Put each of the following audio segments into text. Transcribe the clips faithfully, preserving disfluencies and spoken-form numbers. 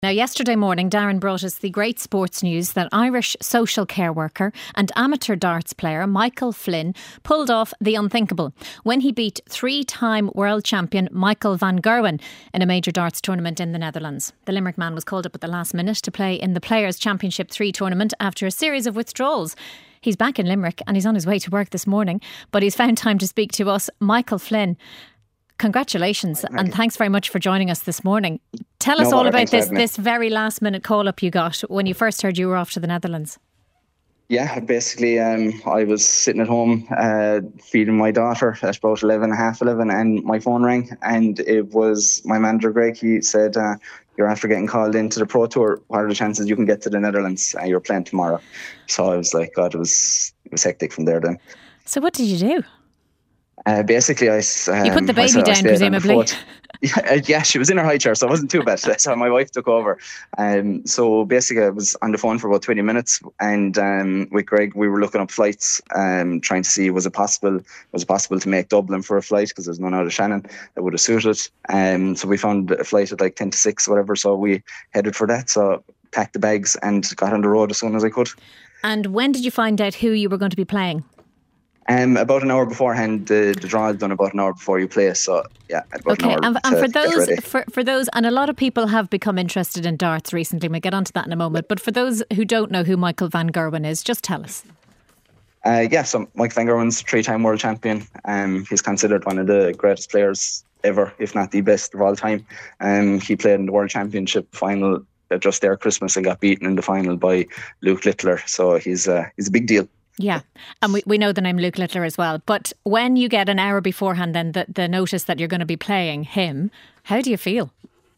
Now, yesterday morning, Darren brought us the great sports news that Irish social care worker and amateur darts player Michael Flynn pulled off the unthinkable when he beat three-time world champion Michael van Gerwen in a major darts tournament in the Netherlands. The Limerick man was called up at the last minute to play in the Players' Championship three tournament after a series of withdrawals. He's back in Limerick and he's on his way to work this morning, but he's found time to speak to us. Michael Flynn, congratulations and thanks very much for joining us this morning. Tell us no all bother, about this this very last minute call up you got when you first heard you were off to the Netherlands. Yeah, basically um, I was sitting at home uh, feeding my daughter at about eleven, half eleven, and my phone rang, and it was my manager Greg. He said, uh, you're after getting called into the Pro Tour. What are the chances you can get to the Netherlands? Uh, you're playing tomorrow. So I was like, God, it was, it was hectic from there then. So what did you do? Uh, basically, I um, you put the baby I, down, I presumably. Yeah, yeah, she was in her high chair, so it wasn't too bad. So my wife took over. Um, so basically, I was on the phone for about twenty minutes, and um, with Greg, we were looking up flights, um, trying to see was it possible, was it possible to make Dublin for a flight because there's none out of Shannon that would have suited. Um, so we found a flight at like ten to six, whatever. So we headed for that. So packed the bags and got on the road as soon as I could. And when did you find out who you were going to be playing? Um, about an hour beforehand. The, the draw is done about an hour before you play. So yeah, about okay. an hour. And, and to for those, get ready. for for those, and a lot of people have become interested in darts recently. We'll get onto that in a moment. But for those who don't know who Michael van Gerwen is, just tell us. Uh, yeah, so Mike van Gerwen's three-time world champion. Um, he's considered one of the greatest players ever, if not the best of all time. Um, he played in the World Championship final just there Christmas and got beaten in the final by Luke Littler. So he's uh, he's a big deal. Yeah, and we, we know the name Luke Littler as well. But when you get an hour beforehand then the, the notice that you're going to be playing him, how do you feel?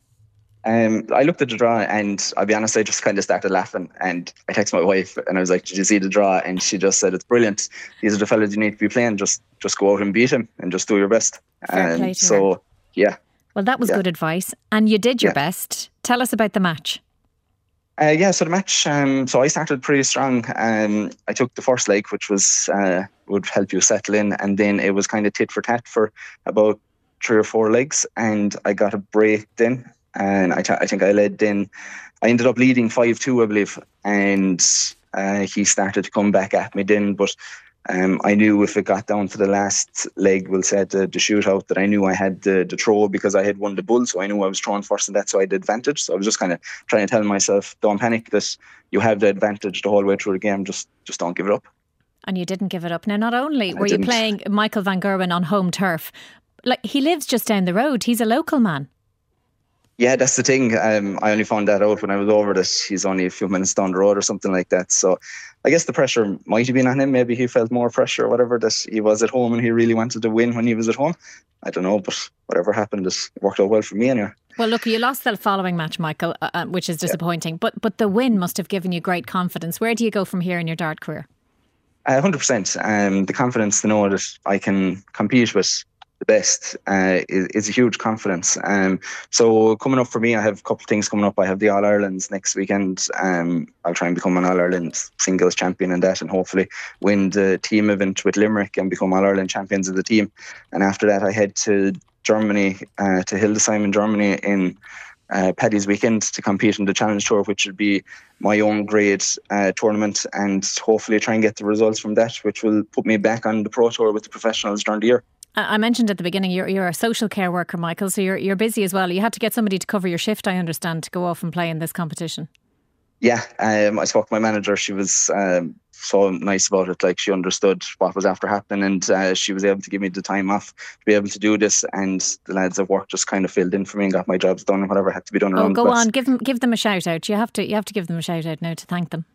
Um, I looked at the draw and I'll be honest, I just kind of started laughing, and I texted my wife and I was like, did you see the draw? And she just said, it's brilliant. These are the fellas you need to be playing. Just just go out and beat him and just do your best. Fair um, play to so, her. yeah. Well, that was yeah. good advice. And you did your yeah. best. Tell us about the match. Uh, yeah, so the match, um, so I started pretty strong. Um, I took the first leg, which was uh, would help you settle in, and then it was kind of tit for tat for about three or four legs, and I got a break then, and I, th- I think I led then. I ended up leading five two, I believe, and uh, he started to come back at me then, but um, I knew if it got down to the last leg, we'll say the, the shootout, that I knew I had the, the throw because I had won the bull, so I knew I was throwing first and that, so I had the advantage. So I was just kind of trying to tell myself, don't panic, that you have the advantage the whole way through the game, just just don't give it up. And you didn't give it up. Now, not only And were you playing Michael van Gerwen on home turf, like he lives just down the road, he's a local man. Yeah, that's the thing. Um, I only found that out when I was over that he's only a few minutes down the road or something like that. So I guess the pressure might have been on him. Maybe he felt more pressure or whatever, that he was at home and he really wanted to win when he was at home. I don't know, but whatever happened, it worked out well for me anyway. Well, look, you lost the following match, Michael, uh, which is disappointing. Yeah. But but the win must have given you great confidence. Where do you go from here in your dart career? Uh, one hundred percent. Um, the confidence to know that I can compete with the best uh, is, is a huge confidence. Um, so coming up for me, I have a couple of things coming up. I have the All Irelands next weekend. Um, I'll try and become an All Ireland singles champion in that, and hopefully win the team event with Limerick and become All Ireland champions of the team. And after that, I head to Germany, uh, to Hildesheim in Germany in uh, Paddy's weekend to compete in the Challenge Tour, which would be my own grade uh, tournament, and hopefully try and get the results from that, which will put me back on the Pro Tour with the professionals during the year. I mentioned at the beginning you're you're a social care worker, Michael, so you're you're busy as well. You had to get somebody to cover your shift, I understand, to go off and play in this competition. Yeah, um, I spoke to my manager. She was um, so nice about it. Like, she understood what was after happening, and uh, she was able to give me the time off to be able to do this. And the lads at work just kind of filled in for me and got my jobs done and whatever had to be done. Oh, around go the place. on, give them give them a shout out. You have to you have to give them a shout out now to thank them.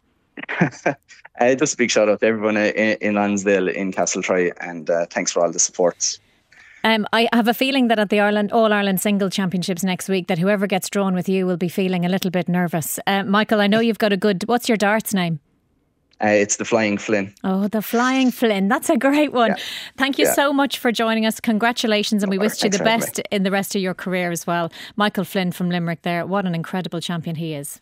uh, just a big shout out to everyone in, in Lansdale, in Castletroy, and uh, thanks for all the support. Um, I have a feeling that at the Ireland All Ireland Single Championships next week, that whoever gets drawn with you will be feeling a little bit nervous. Uh, Michael, I know you've got a good. What's your darts name? Uh, it's the Flying Flynn. Oh, the Flying Flynn. That's a great one. Yeah. Thank you yeah. so much for joining us. Congratulations, and we wish you the best in the rest of your career as well. Michael Flynn from Limerick there. What an incredible champion he is.